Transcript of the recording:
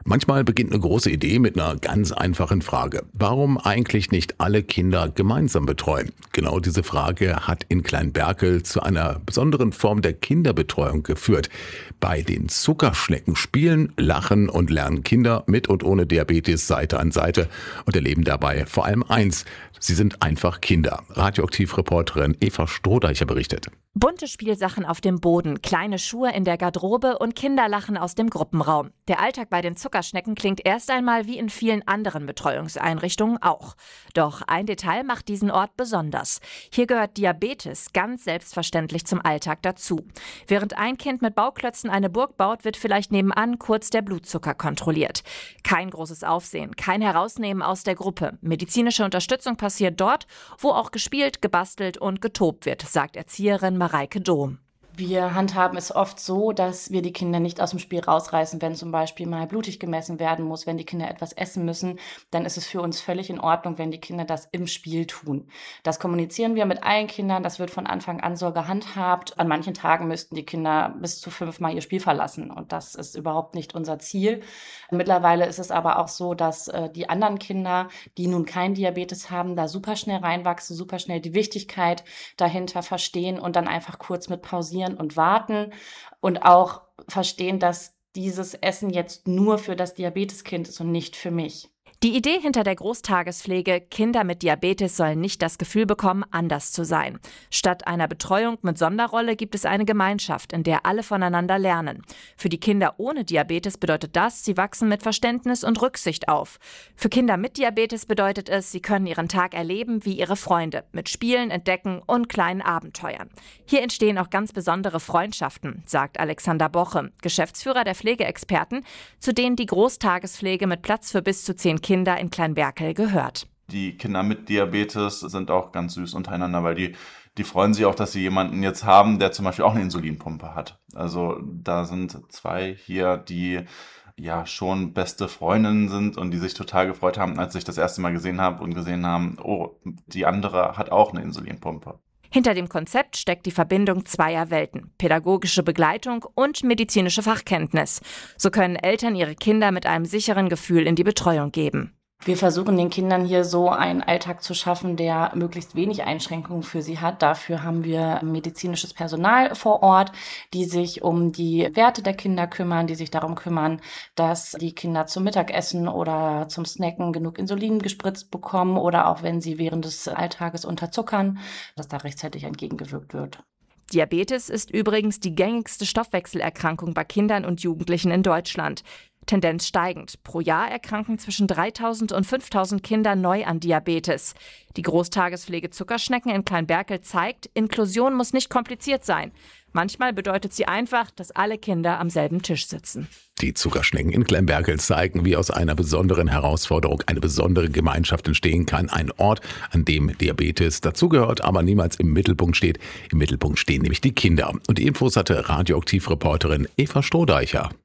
Manchmal beginnt eine große Idee mit einer ganz einfachen Frage. Warum eigentlich nicht alle Kinder gemeinsam betreuen? Genau diese Frage hat in Kleinberkel zu einer besonderen Form der Kinderbetreuung geführt. Bei den Zuckerschnecken spielen, lachen und lernen Kinder mit und ohne Diabetes Seite an Seite und erleben dabei vor allem eins: Sie sind einfach Kinder. Radioaktiv-Reporterin Eva Strohdeicher berichtet. Bunte Spielsachen auf dem Boden, kleine Schuhe in der Garderobe und Kinderlachen aus dem Gruppenraum. Der Alltag bei den Zuckerschnecken klingt erst einmal wie in vielen anderen Betreuungseinrichtungen auch. Doch ein Detail macht diesen Ort besonders. Hier gehört Diabetes ganz selbstverständlich zum Alltag dazu. Während ein Kind mit Bauklötzen eine Burg baut, wird vielleicht nebenan kurz der Blutzucker kontrolliert. Kein großes Aufsehen, kein Herausnehmen aus der Gruppe. Medizinische Unterstützung passiert dort, wo auch gespielt, gebastelt und getobt wird, sagt Erzieherin Mareike Dohm. Wir handhaben es oft so, dass wir die Kinder nicht aus dem Spiel rausreißen, wenn zum Beispiel mal blutig gemessen werden muss, wenn die Kinder etwas essen müssen, dann ist es für uns völlig in Ordnung, wenn die Kinder das im Spiel tun. Das kommunizieren wir mit allen Kindern, das wird von Anfang an so gehandhabt. An manchen Tagen müssten die Kinder bis zu 5-mal ihr Spiel verlassen und das ist überhaupt nicht unser Ziel. Mittlerweile ist es aber auch so, dass die anderen Kinder, die nun keinen Diabetes haben, da super schnell reinwachsen, super schnell die Wichtigkeit dahinter verstehen und dann einfach kurz mit pausieren und warten und auch verstehen, dass dieses Essen jetzt nur für das Diabeteskind ist und nicht für mich. Die Idee hinter der Großtagespflege: Kinder mit Diabetes sollen nicht das Gefühl bekommen, anders zu sein. Statt einer Betreuung mit Sonderrolle gibt es eine Gemeinschaft, in der alle voneinander lernen. Für die Kinder ohne Diabetes bedeutet das, sie wachsen mit Verständnis und Rücksicht auf. Für Kinder mit Diabetes bedeutet es, sie können ihren Tag erleben wie ihre Freunde, mit Spielen, Entdecken und kleinen Abenteuern. Hier entstehen auch ganz besondere Freundschaften, sagt Alexander Boche, Geschäftsführer der Pflegeexperten, zu denen die Großtagespflege mit Platz für bis zu 10 Kinder in Kleinberkel gehört. Die Kinder mit Diabetes sind auch ganz süß untereinander, weil die freuen sich auch, dass sie jemanden jetzt haben, der zum Beispiel auch eine Insulinpumpe hat. Also da sind 2 hier, die ja schon beste Freundinnen sind und die sich total gefreut haben, als ich das erste Mal gesehen habe und gesehen haben, oh, die andere hat auch eine Insulinpumpe. Hinter dem Konzept steckt die Verbindung zweier Welten: pädagogische Begleitung und medizinische Fachkenntnis. So können Eltern ihre Kinder mit einem sicheren Gefühl in die Betreuung geben. Wir versuchen den Kindern hier so einen Alltag zu schaffen, der möglichst wenig Einschränkungen für sie hat. Dafür haben wir medizinisches Personal vor Ort, die sich um die Werte der Kinder kümmern, die sich darum kümmern, dass die Kinder zum Mittagessen oder zum Snacken genug Insulin gespritzt bekommen oder auch wenn sie während des Alltages unterzuckern, dass da rechtzeitig entgegengewirkt wird. Diabetes ist übrigens die gängigste Stoffwechselerkrankung bei Kindern und Jugendlichen in Deutschland. Tendenz steigend. Pro Jahr erkranken zwischen 3.000 und 5.000 Kinder neu an Diabetes. Die Großtagespflege Zuckerschnecken in Kleinberkel zeigt, Inklusion muss nicht kompliziert sein. Manchmal bedeutet sie einfach, dass alle Kinder am selben Tisch sitzen. Die Zuckerschnecken in Kleinberkel zeigen, wie aus einer besonderen Herausforderung eine besondere Gemeinschaft entstehen kann. Ein Ort, an dem Diabetes dazugehört, aber niemals im Mittelpunkt steht. Im Mittelpunkt stehen nämlich die Kinder. Und die Infos hatte Radioaktiv-Reporterin Eva Strohdeicher.